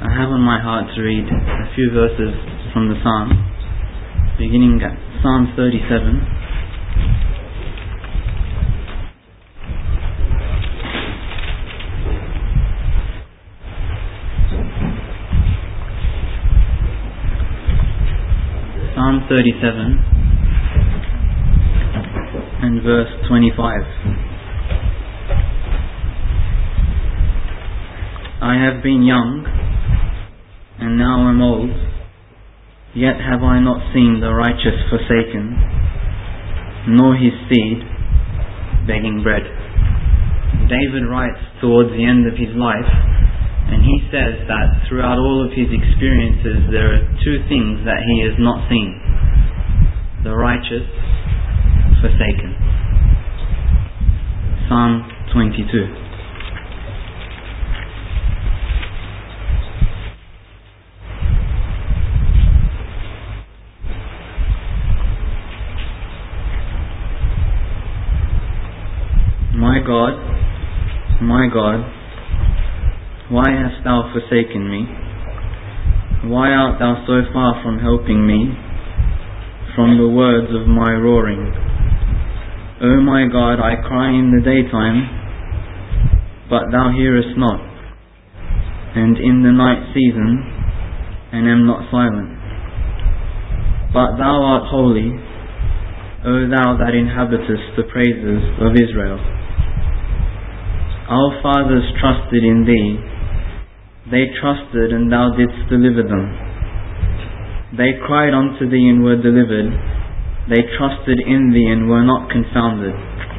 I have on my heart to read a few verses from the Psalm, beginning at Psalm 37. Psalm 37 and verse 25. I have been young, and now am old, yet have I not seen the righteous forsaken, nor his seed begging bread. David writes towards the end of his life, and he says that throughout all of his experiences there are two things that he has not seen: the righteous forsaken. Psalm 22. My God, why hast thou forsaken me? Why art thou so far from helping me, from the words of my roaring? O my God, I cry in the daytime, but thou hearest not, and in the night season, and am not silent. But thou art holy, O thou that inhabitest the praises of Israel. Our fathers trusted in thee. They trusted, and thou didst deliver them. They cried unto thee and were delivered. They trusted in thee and were not confounded.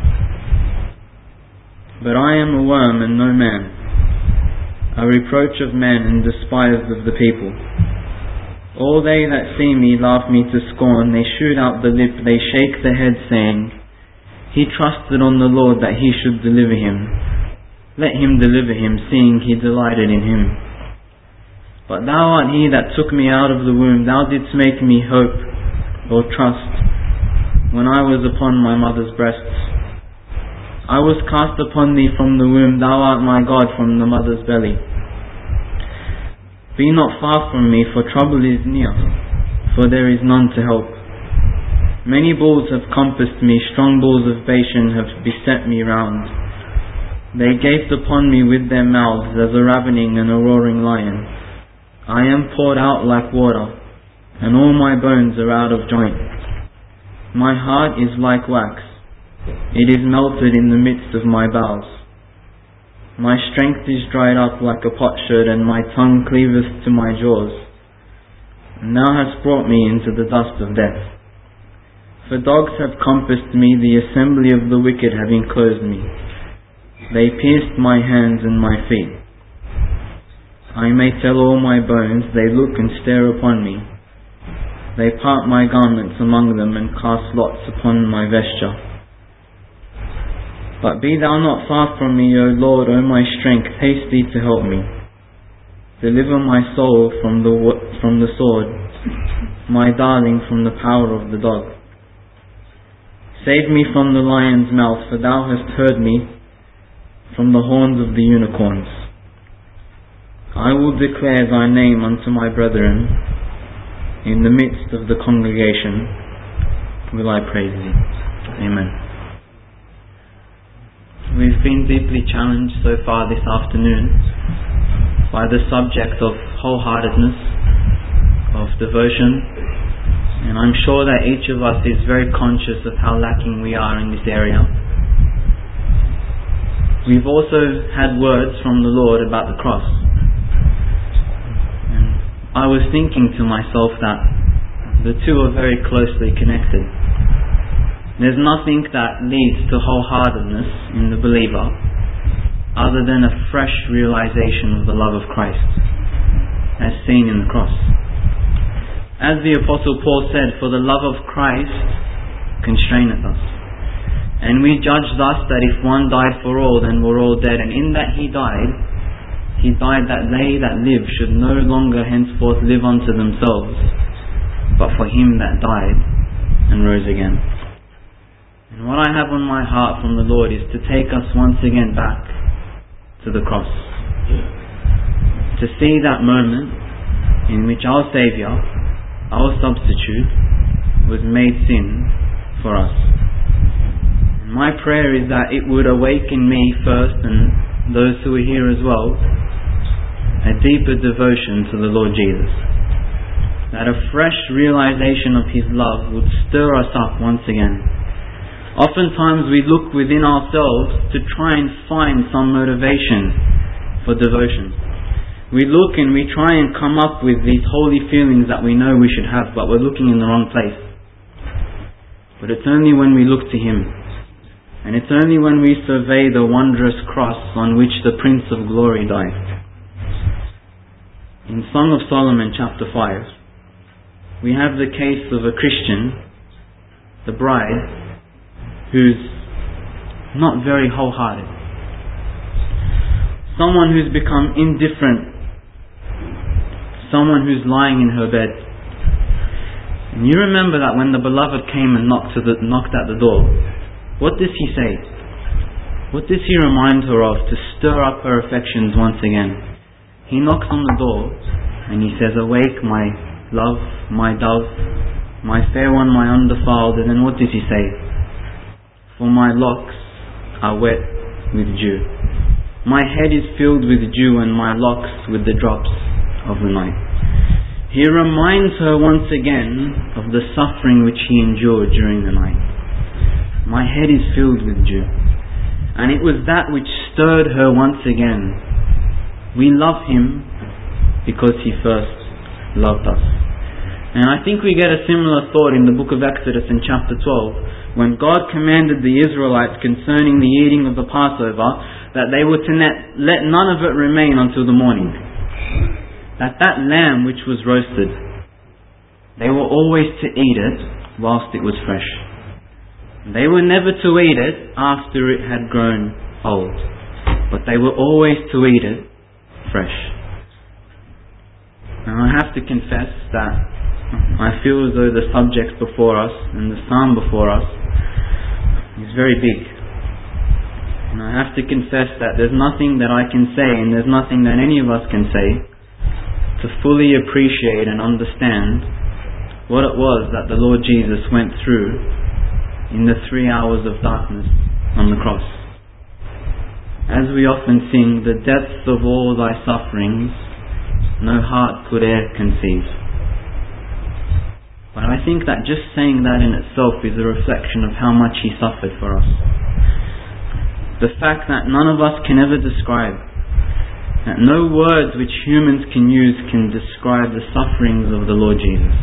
But I am a worm and no man, a reproach of men and despised of the people. All they that see me laugh me to scorn. They shoot out the lip, they shake the head, saying, He trusted on the Lord that he should deliver him. Let him deliver him, seeing he delighted in him. But thou art he that took me out of the womb. Thou didst make me hope or trust when I was upon my mother's breasts. I was cast upon thee from the womb. Thou art my God from the mother's belly. Be not far from me, for trouble is near, for there is none to help. Many bulls have compassed me, strong bulls of Bashan have beset me round. They gaped upon me with their mouths as a ravening and a roaring lion. I am poured out like water, and all my bones are out of joint. My heart is like wax, it is melted in the midst of my bowels. My strength is dried up like a potsherd, and my tongue cleaveth to my jaws. And thou hast brought me into the dust of death. For dogs have compassed me, the assembly of the wicked have enclosed me. They pierced my hands and my feet. I may tell all my bones, they look and stare upon me. They part my garments among them and cast lots upon my vesture. But be thou not far from me, O Lord, O my strength, haste thee to help me. Deliver my soul from the sword, my darling from the power of the dog. Save me from the lion's mouth, for thou hast heard me from the horns of the unicorns. I will declare thy name unto my brethren. In the midst of the congregation will I praise thee. Amen. We've been deeply challenged so far this afternoon by the subject of wholeheartedness, of devotion, and I'm sure that each of us is very conscious of how lacking we are in this area. We've also had words from the Lord about the cross. And I was thinking to myself that the two are very closely connected. There's nothing that leads to wholeheartedness in the believer other than a fresh realization of the love of Christ as seen in the cross. As the Apostle Paul said, for the love of Christ constraineth us. And we judge thus that if one died for all, then we're all dead. And in that he died that they that live should no longer henceforth live unto themselves, but for him that died and rose again. And what I have on my heart from the Lord is to take us once again back to the cross. to see that moment in which our Saviour, our substitute, was made sin for us. And my prayer is that it would awaken me first, and those who are here as well, a deeper devotion to the Lord Jesus. That a fresh realization of His love would stir us up once again. Oftentimes we look within ourselves to try and find some motivation for devotion. We look and we try and come up with these holy feelings that we know we should have, but we're looking in the wrong place. But it's only when we look to Him, and it's only when we survey the wondrous cross on which the Prince of Glory died. In Song of Solomon chapter 5, we have the case of a Christian, the bride, who's not very wholehearted. Someone who's become indifferent. Someone who's lying in her bed. And you remember that when the beloved came and knocked at the door, what does he say? What does he remind her of to stir up her affections once again? He knocks on the door and he says, "Awake, my love, my dove, my fair one, my undefiled." And then what does he say? "For my locks are wet with dew. My head is filled with dew, and my locks with the drops of the night." He reminds her once again of the suffering which He endured during the night. My head is filled with dew. And it was that which stirred her once again. We love Him because He first loved us. And I think we get a similar thought in the book of Exodus in chapter 12, when God commanded the Israelites concerning the eating of the Passover, that they were to let none of it remain until the morning. That lamb which was roasted, they were always to eat it whilst it was fresh. They were never to eat it after it had grown old, but they were always to eat it fresh. And I have to confess that I feel as though the subject before us and the psalm before us is very big. And I have to confess that there's nothing that I can say, and there's nothing that any of us can say to fully appreciate and understand what it was that the Lord Jesus went through in the 3 hours of darkness on the cross. As we often sing, "The depths of all thy sufferings no heart could e'er conceive." But I think that just saying that in itself is a reflection of how much He suffered for us. The fact that none of us can ever describe, that no words which humans can use can describe the sufferings of the Lord Jesus,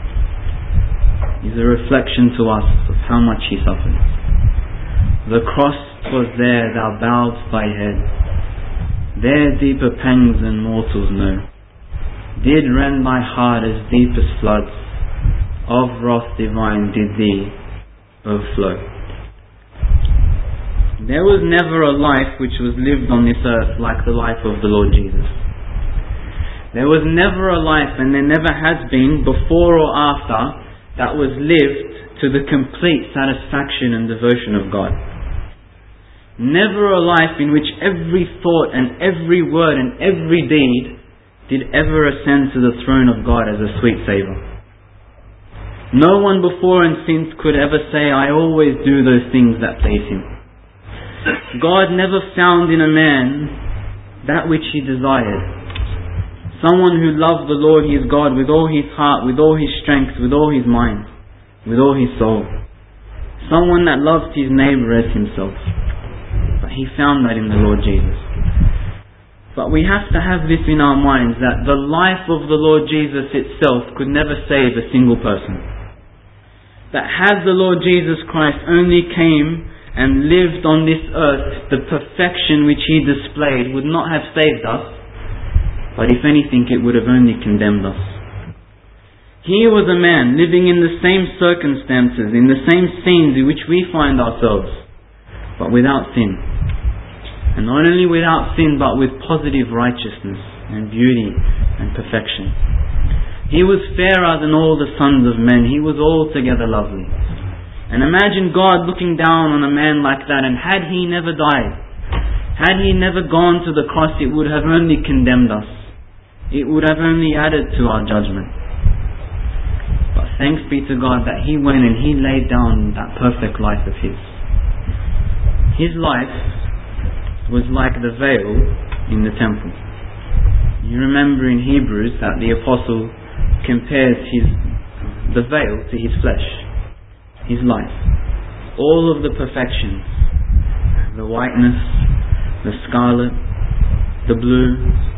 is a reflection to us of how much He suffered. The cross was there, thou bowedst thy head. There deeper pangs than mortals know did rend thy heart as deepest floods of wrath divine did thee overflow. There was never a life which was lived on this earth like the life of the Lord Jesus. There was never a life, and there never has been before or after, that was lived to the complete satisfaction and devotion of God. Never a life in which every thought and every word and every deed did ever ascend to the throne of God as a sweet savour. No one before and since could ever say, "I always do those things that please Him." God never found in a man that which He desired. Someone who loved the Lord his God with all his heart, with all his strength, with all his mind, with all his soul. Someone that loved his neighbour as himself. But He found that in the Lord Jesus. But we have to have this in our minds, that the life of the Lord Jesus itself could never save a single person. That had the Lord Jesus Christ only came and lived on this earth, the perfection which He displayed would not have saved us, but if anything it would have only condemned us. He was a man living in the same circumstances, in the same scenes in which we find ourselves, but without sin. And not only without sin, but with positive righteousness and beauty and perfection. He was fairer than all the sons of men. He was altogether lovely. And imagine God looking down on a man like that, and had He never died, had He never gone to the cross, it would have only condemned us. it would have only added to our judgment. But thanks be to God that He went and He laid down that perfect life of His. His life was like the veil in the temple. You remember in Hebrews that the apostle compares the veil to His flesh, His life. All of the perfections, the whiteness, the scarlet, the blue.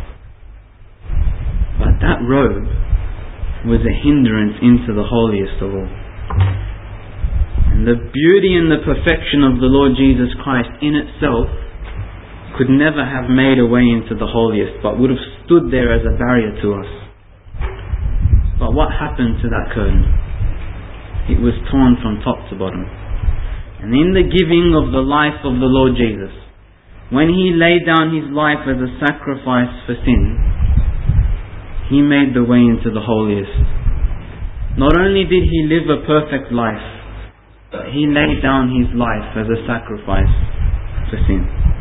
But that robe was a hindrance into the holiest of all. And the beauty and the perfection of the Lord Jesus Christ in itself could never have made a way into the holiest, but would have stood there as a barrier to us. But what happened to that curtain? It was torn from top to bottom. And in the giving of the life of the Lord Jesus, when He laid down His life as a sacrifice for sin, He made the way into the holiest. Not only did He live a perfect life, but He laid down His life as a sacrifice for sin.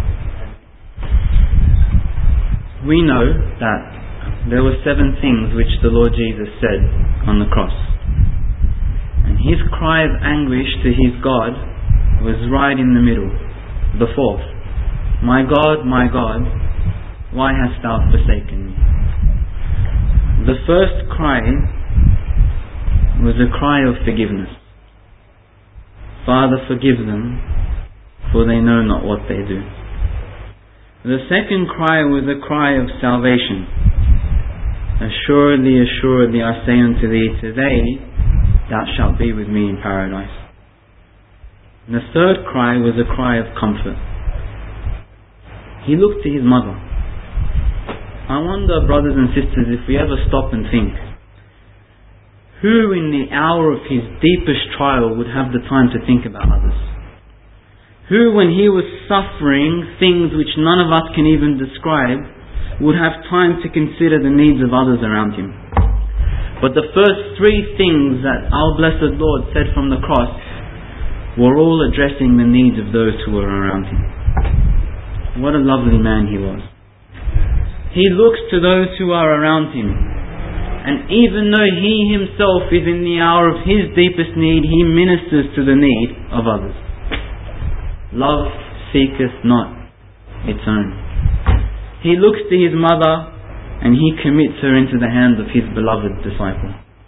We know that there were 7 things which the Lord Jesus said on the cross. And His cry of anguish to His God was right in the middle. The 4th. My God, why hast thou forsaken me? The first cry was a cry of forgiveness. Father, forgive them, for they know not what they do. The second cry was a cry of salvation. Assuredly, assuredly, I say unto thee, today thou shalt be with me in paradise. And the third cry was a cry of comfort. He looked to His mother. I wonder, brothers and sisters, if we ever stop and think, who in the hour of his deepest trial would have the time to think about others? Who, when he was suffering things which none of us can even describe, would have time to consider the needs of others around him? But the first 3 things that our blessed Lord said from the cross were all addressing the needs of those who were around him. What a lovely man he was. He looks to those who are around him, and even though he himself is in the hour of his deepest need, he ministers to the need of others. Love seeketh not its own. He looks to his mother and he commits her into the hands of his beloved disciple.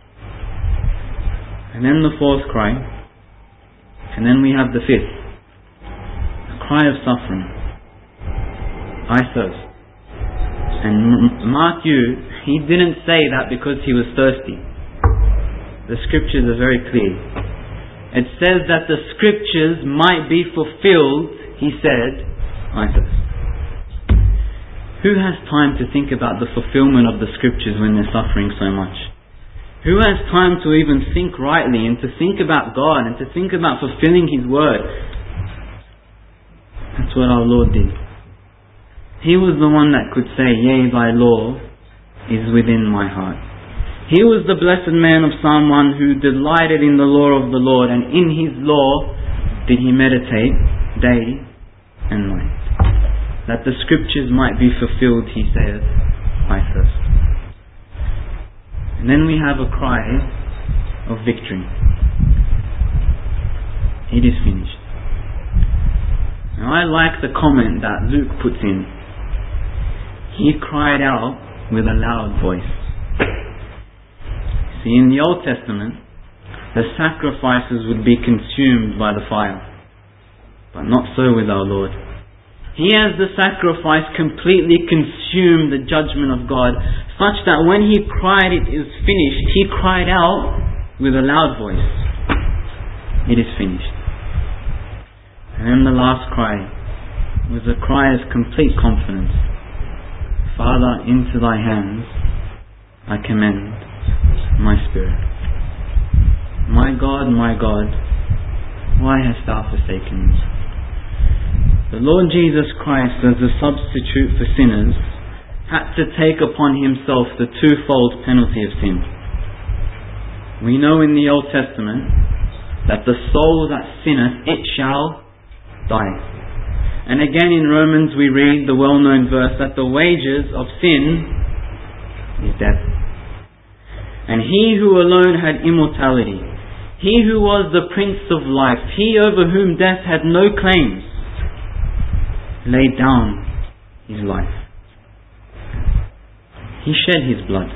And then the 4th cry, and then we have the 5th, a cry of suffering. I thirst. And mark you, he didn't say that because he was thirsty. The scriptures are very clear. It says that the scriptures might be fulfilled, he said, I thirst. Who has time to think about the fulfillment of the scriptures when they're suffering so much? Who has time to even think rightly and to think about God and to think about fulfilling His word? That's what our Lord did. He was the one that could say, yea, thy law is within my heart. He was the blessed man of Psalm 1 who delighted in the law of the Lord, and in His law did he meditate day and night. That the scriptures might be fulfilled, he saith, I thirst. And then we have a cry of victory. It is finished. Now I like the comment that Luke puts in. He cried out with a loud voice. See, in the Old Testament, the sacrifices would be consumed by the fire. But not so with our Lord. He as the sacrifice completely consumed the judgment of God, such that when He cried it is finished, He cried out with a loud voice. It is finished. And then the last cry was a cry of complete confidence. Father, into thy hands I commend my spirit. My God, why hast thou forsaken me? The Lord Jesus Christ, as a substitute for sinners, had to take upon Himself the twofold penalty of sin. We know in the Old Testament that the soul that sinneth, it shall die. And again in Romans we read the well-known verse that the wages of sin is death. And He who alone had immortality, He who was the Prince of life, He over whom death had no claims, laid down His life. He shed His blood.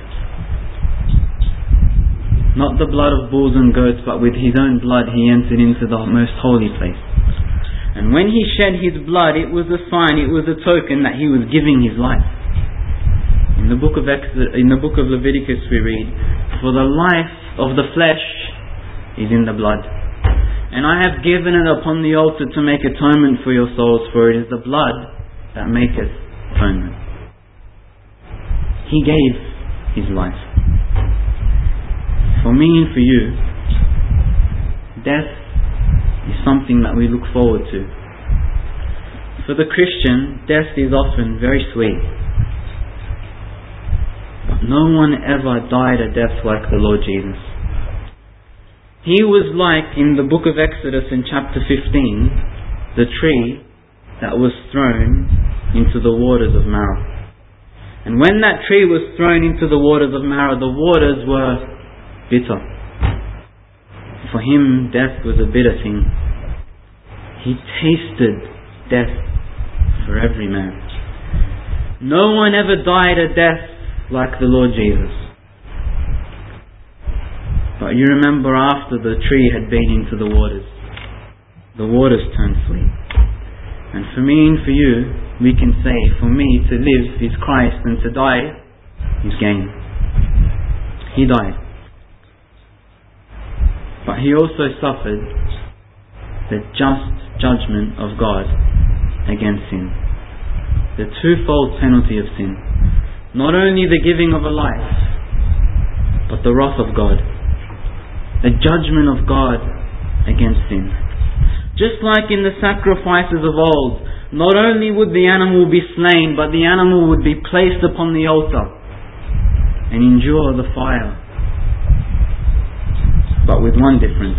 Not the blood of bulls and goats, but with His own blood He entered into the most holy place. And when He shed His blood, it was a sign, it was a token that He was giving His life. In the book of Leviticus we read, "For the life of the flesh is in the blood. And I have given it upon the altar to make atonement for your souls, for it is the blood that maketh atonement." He gave His life. For me and for you, death is something that we look forward to. For the Christian, death is often very sweet. But no one ever died a death like the Lord Jesus. He was like, in the book of Exodus in chapter 15, the tree that was thrown into the waters of Marah. And when that tree was thrown into the waters of Marah, the waters were bitter. For him, death was a bitter thing. He tasted death for every man. No one ever died a death like the Lord Jesus. But you remember, after the tree had been into the waters turned sweet. And for me and for you, we can say, for me to live is Christ and to die is gain. He died. But He also suffered the just judgment of God against sin. The twofold penalty of sin. Not only the giving of a life, but the wrath of God. The judgment of God against sin. Just like in the sacrifices of old, not only would the animal be slain, but the animal would be placed upon the altar and endure the fire. But with one difference.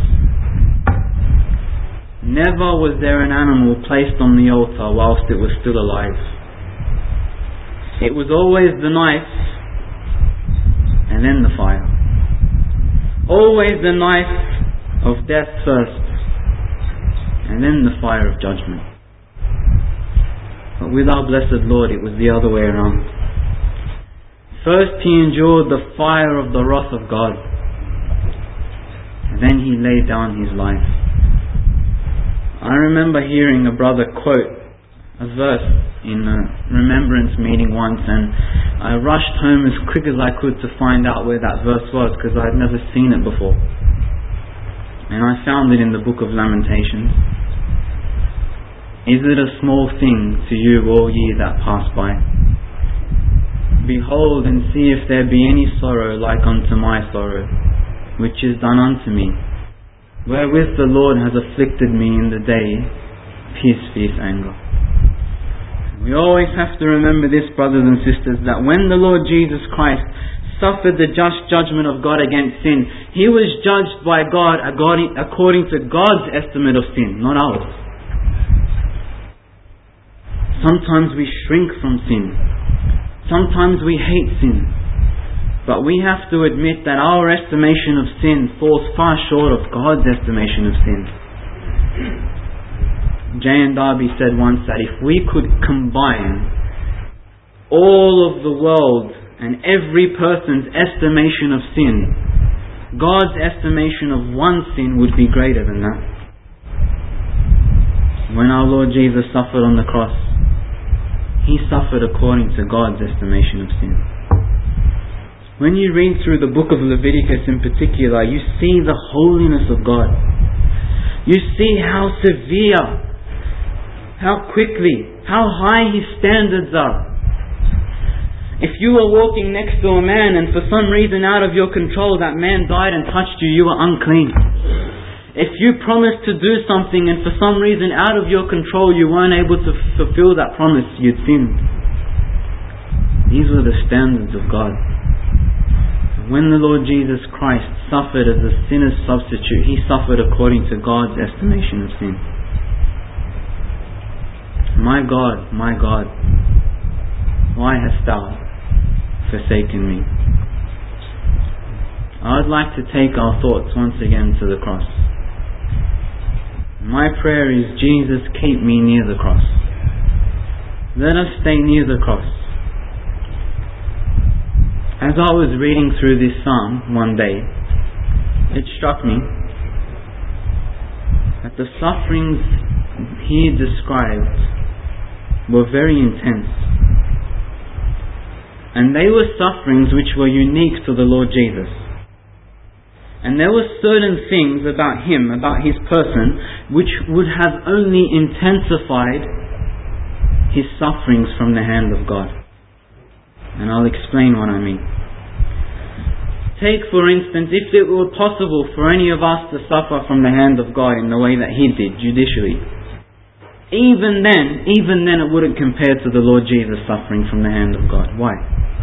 Never was there an animal placed on the altar whilst it was still alive. It was always the knife and then the fire. Always the knife of death first and then the fire of judgment. But with our blessed Lord, it was the other way around. First He endured the fire of the wrath of God, and then He laid down His life. I remember hearing a brother quote a verse in a remembrance meeting once, and I rushed home as quick as I could to find out where that verse was, because I had never seen it before. And I found it in the book of Lamentations. "Is it a small thing to you, all ye that pass by? Behold and see if there be any sorrow like unto my sorrow, which is done unto me, wherewith the Lord has afflicted me in the day of His fierce anger." We always have to remember this, brothers and sisters, that when the Lord Jesus Christ suffered the just judgment of God against sin, He was judged by God according to God's estimate of sin, not ours. Sometimes we shrink from sin. Sometimes we hate sin. But we have to admit that our estimation of sin falls far short of God's estimation of sin. J.N. Darby said once that if we could combine all of the world and every person's estimation of sin, God's estimation of one sin would be greater than that. When our Lord Jesus suffered on the cross, He suffered according to God's estimation of sin. When you read through the book of Leviticus in particular, you see the holiness of God. You see how severe, how quickly, how high His standards are. If you were walking next to a man and for some reason out of your control that man died and touched you, you were unclean. If you promised to do something and for some reason out of your control you weren't able to fulfill that promise, you'd sinned. These were the standards of God. When the Lord Jesus Christ suffered as a sinner's substitute, He suffered according to God's estimation of sin. My God, why hast Thou forsaken me. I would like to take our thoughts once again to the cross. My prayer is, Jesus, keep me near the cross. Let us stay near the cross. As I was reading through this psalm one day, it struck me that the sufferings here described were very intense. And they were sufferings which were unique to the Lord Jesus. And there were certain things about Him, about His person, which would have only intensified His sufferings from the hand of God. And I'll explain what I mean. Take, for instance, if it were possible for any of us to suffer from the hand of God in the way that He did, judicially, even then it wouldn't compare to the Lord Jesus suffering from the hand of God. Why?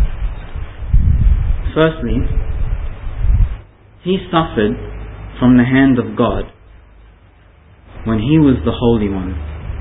Firstly, He suffered from the hand of God when He was the Holy One.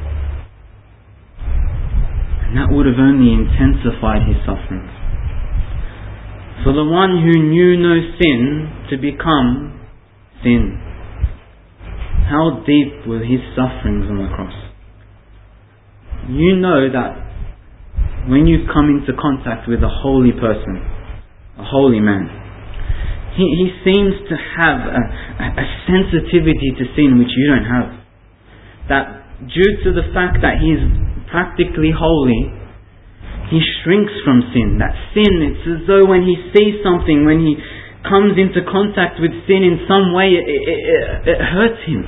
And that would have only intensified His sufferings. For the one who knew no sin to become sin, how deep were His sufferings on the cross? You know that when you come into contact with a holy person, a holy man, he seems to have a sensitivity to sin which you don't have. That due to the fact that He's practically holy, He shrinks from sin. That sin, it's as though when He sees something, when He comes into contact with sin in some way, it hurts Him.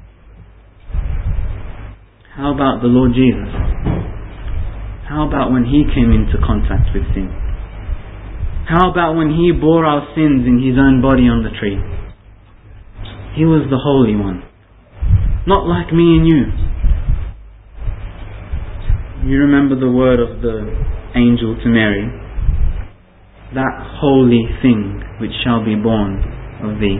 How about the Lord Jesus? How about when He came into contact with sin? How about when He bore our sins in His own body on the tree? He was the Holy One. Not like me and you. You remember the word of the angel to Mary, that holy thing which shall be born of thee.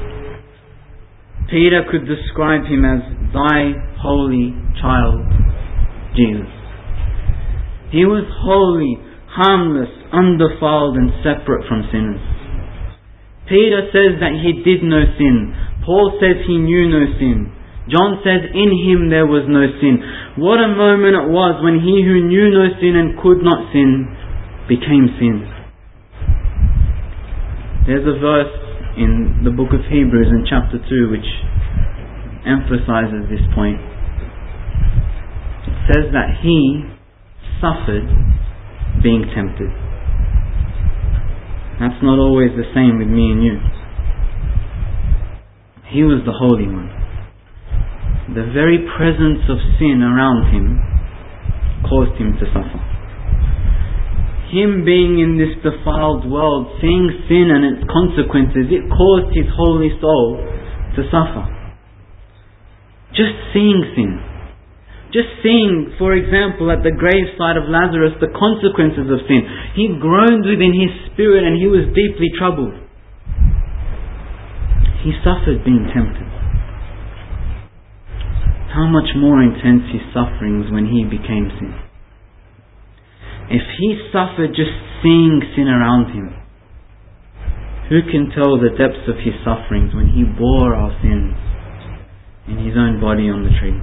Peter could describe Him as thy holy child, Jesus. He was holy, harmless, undefiled and separate from sinners. Peter says that he did no sin. Paul says he knew no sin. John says in Him there was no sin. What a moment it was when He who knew no sin and could not sin became sin. There's a verse in the book of Hebrews in chapter 2 which emphasizes this point. It says that He suffered being tempted. That's not always the same with me and you. He was the Holy One. The very presence of sin around Him caused Him to suffer. Him being in this defiled world, seeing sin and its consequences, it caused His holy soul to suffer. Just seeing sin. Just seeing, for example, at the graveside of Lazarus, the consequences of sin. He groaned within his spirit and he was deeply troubled. He suffered being tempted. How much more intense His sufferings when He became sin. If He suffered just seeing sin around Him, who can tell the depths of His sufferings when He bore our sins in His own body on the tree?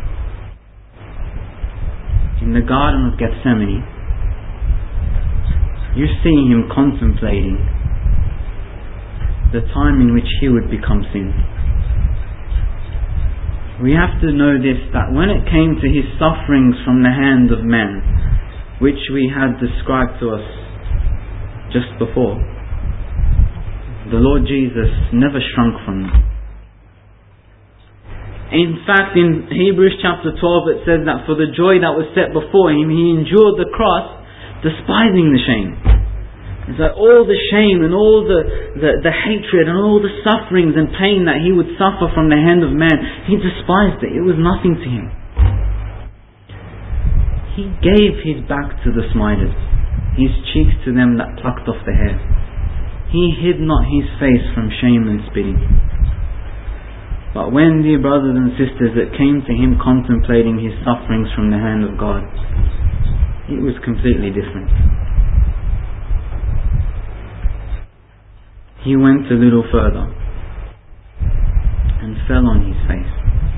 In the Garden of Gethsemane, you see Him contemplating the time in which He would become sin. We have to know this, that when it came to His sufferings from the hand of man, which we had described to us just before, the Lord Jesus never shrunk from them. In fact, in Hebrews chapter 12 it says that for the joy that was set before Him, He endured the cross, despising the shame. It's like all the shame and all the hatred and all the sufferings and pain that He would suffer from the hand of man, He despised it. It was nothing to Him. He gave His back to the smiters, His cheeks to them that plucked off the hair. He hid not His face from shame and spitting. But when, dear brothers and sisters, it came to Him contemplating His sufferings from the hand of God, it was completely different. he went a little further and fell on his face.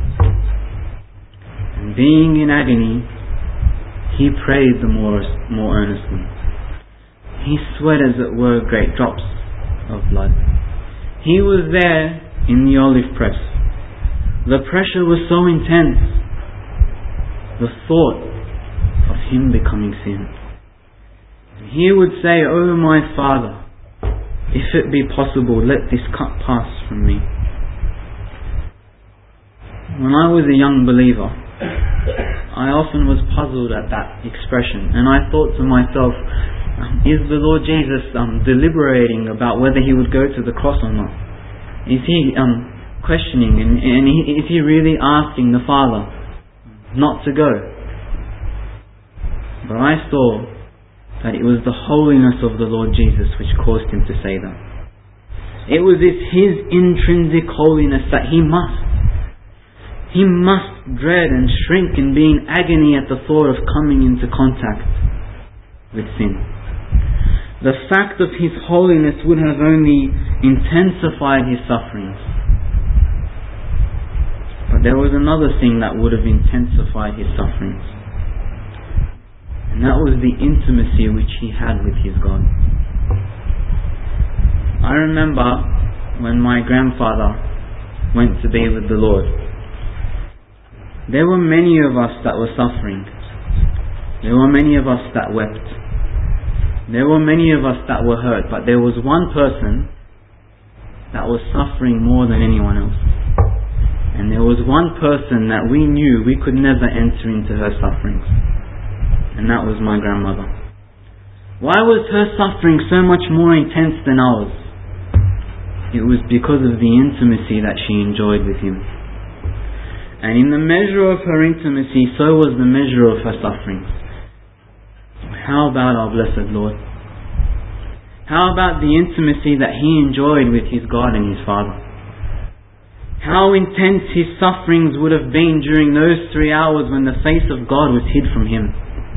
And being in agony, he prayed the more earnestly. He sweat as it were great drops of blood. He was there in the olive press. The pressure was so intense. The thought of him becoming sin. And he would say, "Oh my Father, if it be possible, let this cup pass from me." When I was a young believer, I often was puzzled at that expression, and I thought to myself, is the Lord Jesus deliberating about whether he would go to the cross or not? Is he questioning, and is he really asking the Father not to go? But I saw that it was the holiness of the Lord Jesus which caused him to say that. It was his intrinsic holiness that he must dread and shrink and be in agony at the thought of coming into contact with sin. The fact of his holiness would have only intensified his sufferings. But there was another thing that would have intensified his sufferings. And that was the intimacy which he had with his God. I remember when my grandfather went to be with the Lord. There were many of us that were suffering. There were many of us that wept. There were many of us that were hurt, but there was one person that was suffering more than anyone else. And there was one person that we knew we could never enter into her sufferings. And that was my grandmother. Why was her suffering so much more intense than ours? It was because of the intimacy that she enjoyed with him. And in the measure of her intimacy, so was the measure of her sufferings. How about our blessed Lord? How about the intimacy that he enjoyed with his God and his Father? How intense his sufferings would have been during those 3 hours when the face of God was hid from him.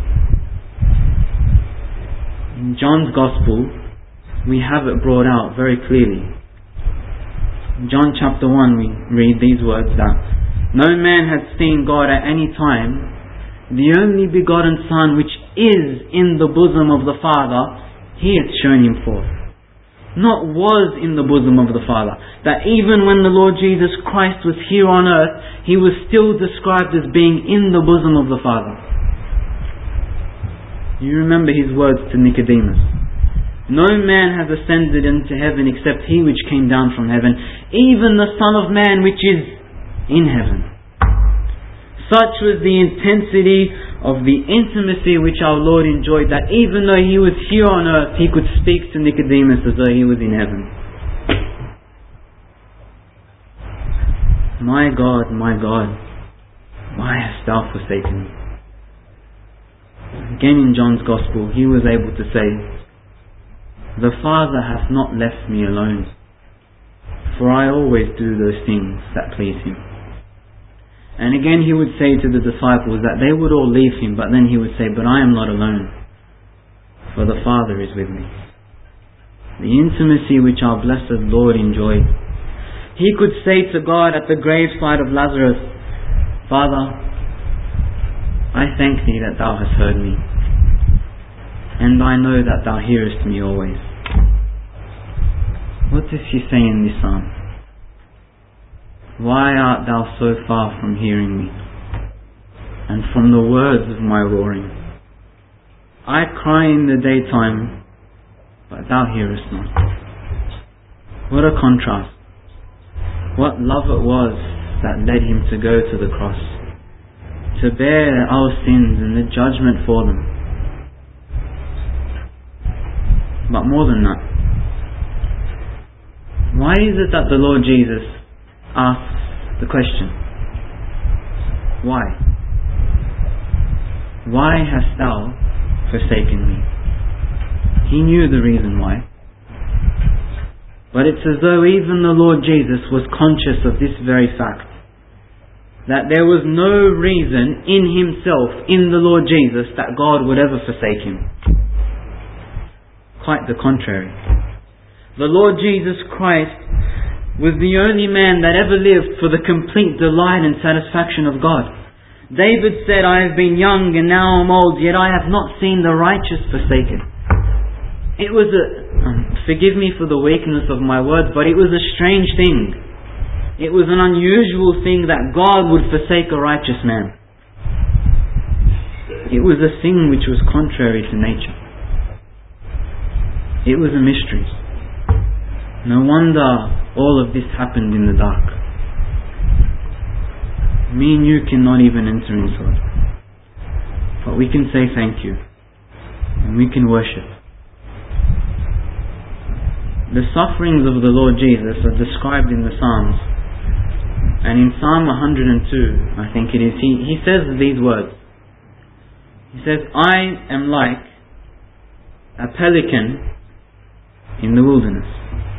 In John's Gospel, we have it brought out very clearly. In John chapter 1, we read these words that no man had seen God at any time. The only begotten Son, which is in the bosom of the Father, he hath shown him forth. Not was in the bosom of the Father. That even when the Lord Jesus Christ was here on earth, he was still described as being in the bosom of the Father. You remember his words to Nicodemus. No man has ascended into heaven except he which came down from heaven, even the Son of Man which is in heaven. Such was the intensity of the intimacy which our Lord enjoyed, that even though he was here on earth, he could speak to Nicodemus as though he was in heaven. My God, why hast thou forsaken me? Again in John's Gospel, he was able to say, the Father hath not left me alone, for I always do those things that please him. And again he would say to the disciples that they would all leave him, but then he would say, but I am not alone, for the Father is with me. The intimacy which our blessed Lord enjoyed. He could say to God at the graveside of Lazarus, Father, I thank thee that thou hast heard me, and I know that thou hearest me always. What does he say in this psalm? Why art thou so far from hearing me, and from the words of my roaring? I cry in the daytime, but thou hearest not. What a contrast. What love it was that led him to go to the cross, to bear our sins and the judgment for them. But more than that, why is it that the Lord Jesus asks the question, why? Why hast thou forsaken me? He knew the reason why. But it's as though even the Lord Jesus was conscious of this very fact, that there was no reason in himself, in the Lord Jesus, that God would ever forsake him. Quite the contrary. The Lord Jesus Christ was the only man that ever lived for the complete delight and satisfaction of God. David said, I have been young and now I'm old, yet I have not seen the righteous forsaken. It was forgive me for the weakness of my words, but it was a strange thing. It was an unusual thing that God would forsake a righteous man. It was a thing which was contrary to nature. It was a mystery. No wonder all of this happened in the dark. Me and you cannot even enter into it. But we can say thank you. And we can worship. The sufferings of the Lord Jesus are described in the Psalms. And in Psalm 102, I think it is, he says these words. He says, I am like a pelican in the wilderness.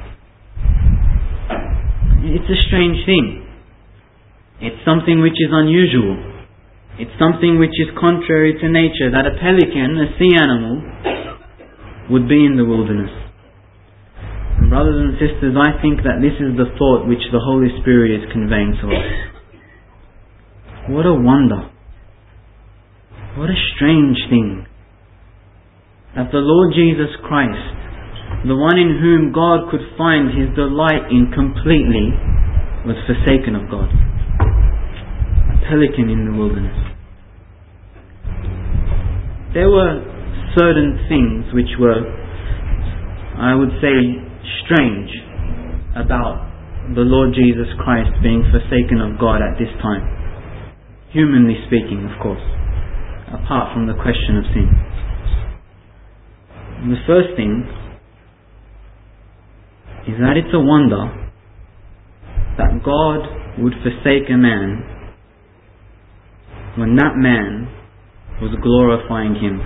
It's a strange thing. It's something which is unusual. It's something which is contrary to nature, that a pelican, a sea animal, would be in the wilderness. And brothers and sisters, I think that this is the thought which the Holy Spirit is conveying to us. What a wonder. What a strange thing. That the Lord Jesus Christ, the one in whom God could find His delight in completely, was forsaken of God. A pelican in the wilderness. There were certain things which were, I would say, strange about the Lord Jesus Christ being forsaken of God at this time. Humanly speaking, of course, apart from the question of sin. And the first thing is that it's a wonder that God would forsake a man when that man was glorifying Him.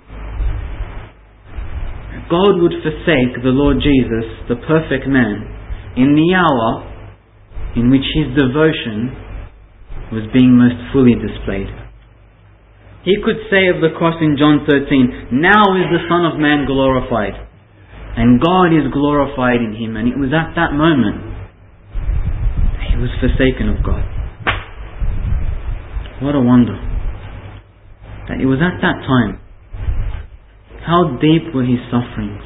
God would forsake the Lord Jesus, the perfect man, in the hour in which His devotion was being most fully displayed. He could say of the cross in John 13, now is the Son of Man glorified, and God is glorified in Him. And it was at that moment that He was forsaken of God. What a wonder. That it was at that time. How deep were His sufferings?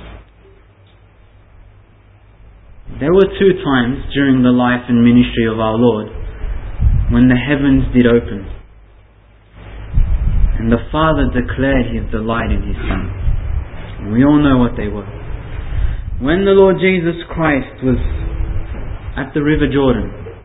There were 2 times during the life and ministry of our Lord when the heavens did open and the Father declared His delight in His Son. And we all know what they were. When the Lord Jesus Christ was at the River Jordan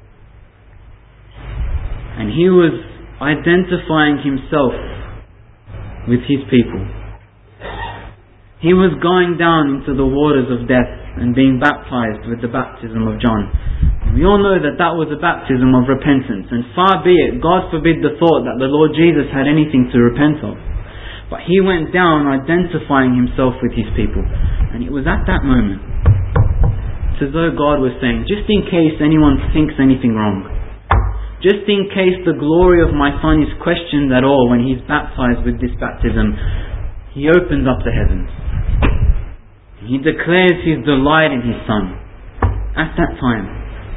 and He was identifying Himself with His people, He was going down into the waters of death and being baptized with the baptism of John. We all know that that was a baptism of repentance, and far be it, God forbid the thought that the Lord Jesus had anything to repent of. But He went down identifying Himself with His people. And it was at that moment, it's as though God was saying, just in case anyone thinks anything wrong, just in case the glory of my Son is questioned at all when He's baptized with this baptism, He opens up the heavens. He declares His delight in His Son. At that time,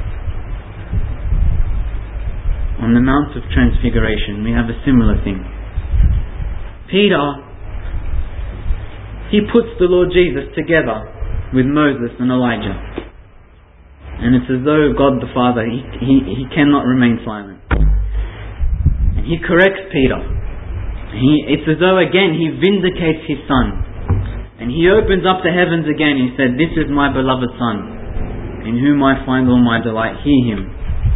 on the Mount of Transfiguration, we have a similar thing. Peter, he puts the Lord Jesus together with Moses and Elijah. And it's as though God the Father, He cannot remain silent. And He corrects Peter. It's as though again He vindicates His Son. And He opens up the heavens again. He said, this is my beloved Son, in whom I find all my delight. Hear Him.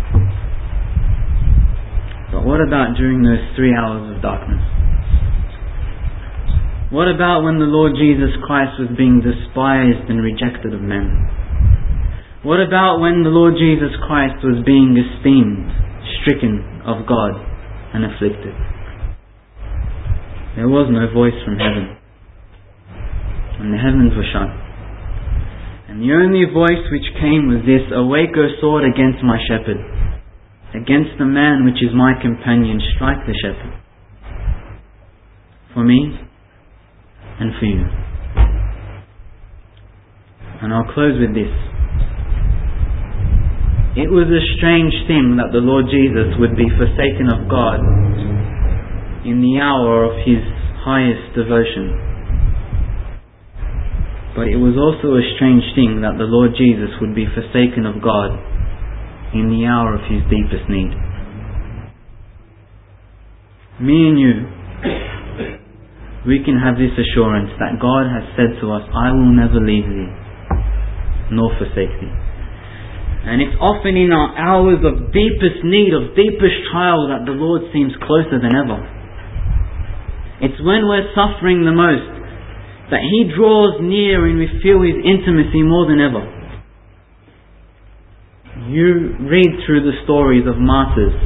But what about during those 3 hours of darkness? What about when the Lord Jesus Christ was being despised and rejected of men? What about when the Lord Jesus Christ was being esteemed, stricken of God, and afflicted? There was no voice from heaven. And the heavens were shut. And the only voice which came was this, awake, O sword, against my shepherd. Against the man which is my companion, strike the shepherd. For me and for you. And I'll close with this. It was a strange thing that the Lord Jesus would be forsaken of God in the hour of His highest devotion. But it was also a strange thing that the Lord Jesus would be forsaken of God in the hour of His deepest need. Me and you, we can have this assurance that God has said to us, I will never leave thee, nor forsake thee. And it's often in our hours of deepest need, of deepest trial, that the Lord seems closer than ever. It's when we're suffering the most that He draws near and we feel His intimacy more than ever. You read through the stories of martyrs.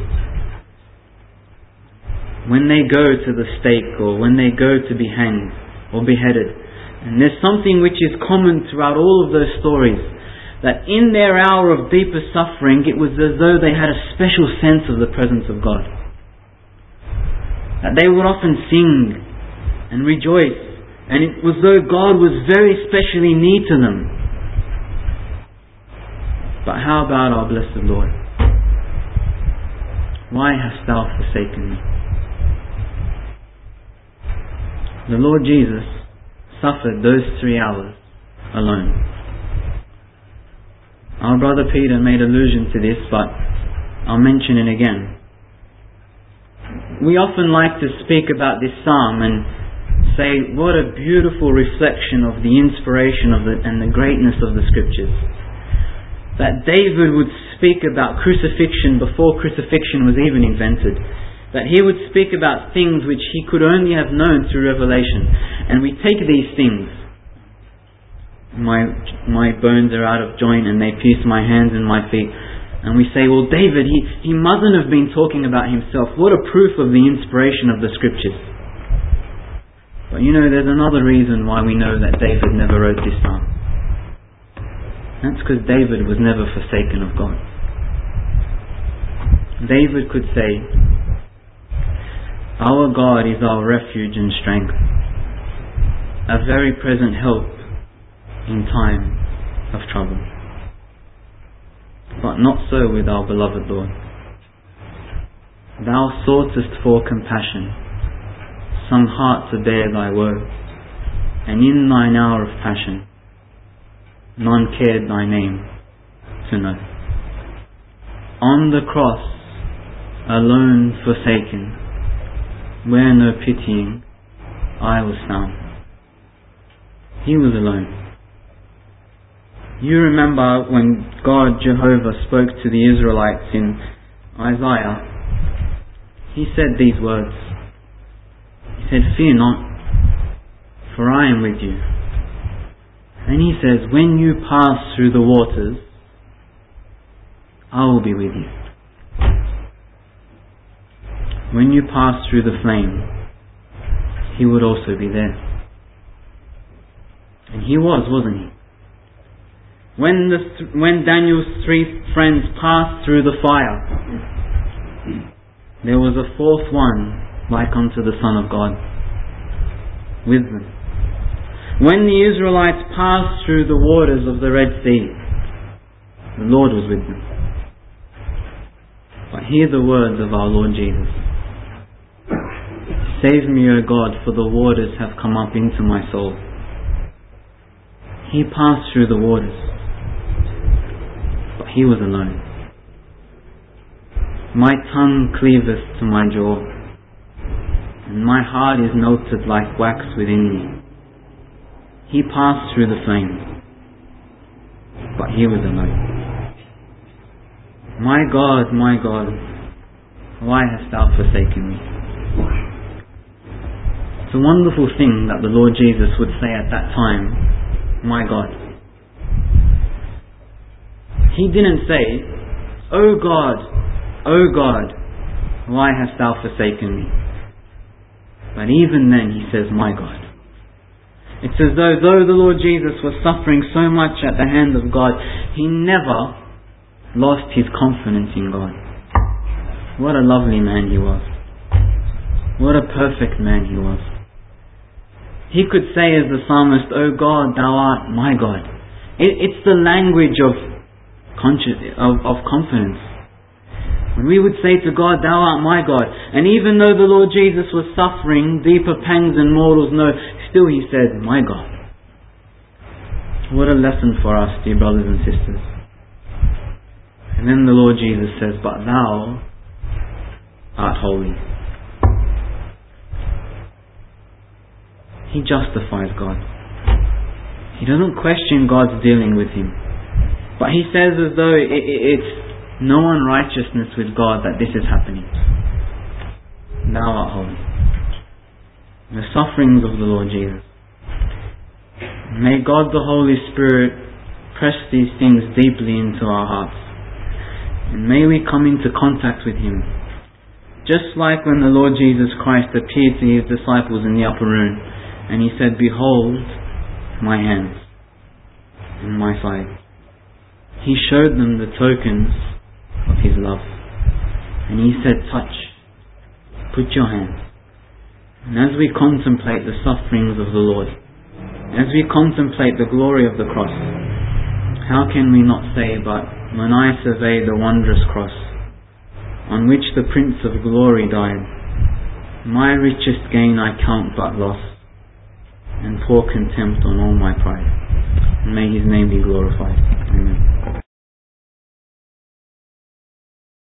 When they go to the stake, or when they go to be hanged or beheaded, and there's something which is common throughout all of those stories, that in their hour of deepest suffering, it was as though they had a special sense of the presence of God. That they would often sing and rejoice, and it was though God was very specially near to them. But how about our blessed Lord? Why hast thou forsaken me? The Lord Jesus suffered those 3 hours alone. Our brother Peter made allusion to this, but I'll mention it again. We often like to speak about this psalm and say, what a beautiful reflection of the inspiration of and the greatness of the Scriptures. That David would speak about crucifixion before crucifixion was even invented. That he would speak about things which he could only have known through revelation. And we take these things. My bones are out of joint and they pierce my hands and my feet. And we say, well, David, he mustn't have been talking about himself. What a proof of the inspiration of the Scriptures. But you know, there's another reason why we know that David never wrote this psalm. That's because David was never forsaken of God. David could say, our God is our refuge and strength, a very present help in time of trouble. But not so with our beloved Lord. Thou soughtest for compassion, some heart to bear thy woe, and in thine hour of passion none cared thy name to know. On the cross, alone forsaken, where no pitying eye was found. He was alone. You remember when God, Jehovah, spoke to the Israelites in Isaiah, He said these words. He said, fear not, for I am with you. And He says, when you pass through the waters, I will be with you. When you pass through the flame, He would also be there. And He was, wasn't He? When Daniel's 3 friends passed through the fire, there was a 4th one like unto the Son of God with them. When the Israelites passed through the waters of the Red Sea, the Lord was with them. But hear the words of our Lord Jesus. Save me, O God, for the waters have come up into my soul. He passed through the waters, but He was alone. My tongue cleaveth to my jaw, and my heart is melted like wax within me. He passed through the flame, but He was alone. My God, why hast thou forsaken me? It's a wonderful thing that the Lord Jesus would say at that time, my God. He didn't say, O God, why hast thou forsaken me? But even then He says, my God. It's as though the Lord Jesus was suffering so much at the hand of God, He never lost His confidence in God. What a lovely man He was. What a perfect man He was. He could say as the psalmist, O God, thou art my God. It's the language of confidence. When we would say to God, Thou art my God, and even though the Lord Jesus was suffering deeper pangs than mortals know, still He said, my God. What a lesson for us, dear brothers and sisters. And then the Lord Jesus says, but Thou art holy. He justifies God. He doesn't question God's dealing with him. But he says as though it's no unrighteousness with God that this is happening. Thou art holy. The sufferings of the Lord Jesus. May God the Holy Spirit press these things deeply into our hearts. And may we come into contact with Him. Just like when the Lord Jesus Christ appeared to His disciples in the upper room and He said, behold my hands and my side. He showed them the tokens of His love. And He said, touch, put your hand. And as we contemplate the sufferings of the Lord, as we contemplate the glory of the cross, how can we not say, but when I survey the wondrous cross, on which the Prince of Glory died, my richest gain I count but loss, and pour contempt on all my pride. And may His name be glorified. Amen.